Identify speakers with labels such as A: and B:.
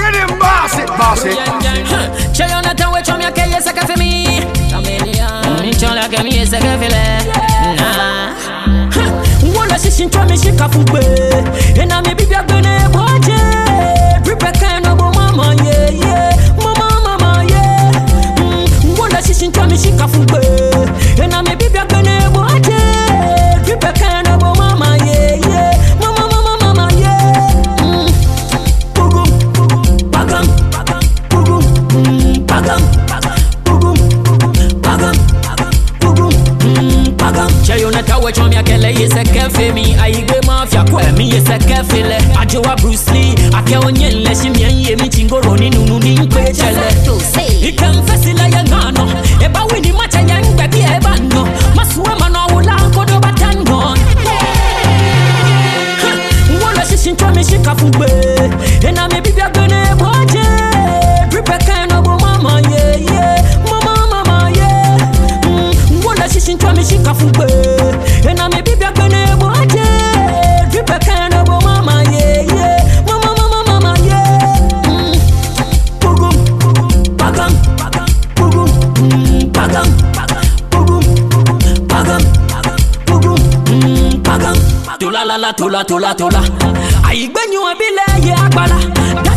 A: Rhythm boss it.
B: Jonathan, which one you can use a for me? Chola can use a nah. One assistant to me, she can't and I may be a good watch it. Prepare kind of mama, yeah. Mama, yeah. One assistant to me, she can't and I may be a good watch it. Prepare kind of mama, yeah. Mama, yeah. Bagam. Chayonata which one ya kele is a cafe me I go mafia kwa me is a cafe le Ajoa Bruce Lee ake onye nleshi mi anye mi chingoro ni nunu ni nkwe chele Ikamfesi la ya ngano eba wini macha ya ngbebi eba no Masuwe mano ula nkodo batangon Mwala shishin chwa mi shika fugbe Ena me bibia gane boje Dripe kano bo mama yeah Mama yeah Mwala shishin chwa mi shika fugbe Ena me bibia gane boje Dripe kano bo mama yeah Mama yeah Pugum Bagam Pugum Bagam Pugum Bagam Pugum Bagam Tola Aigbenyu abile ye agbala